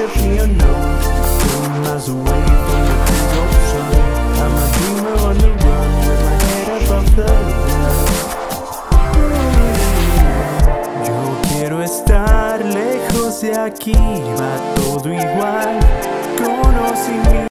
let me unknown, going miles away from the cold sun. I'm a dreamer on the run with my head above the ground. Yo quiero estar lejos de aquí, va todo igual, conocimiento.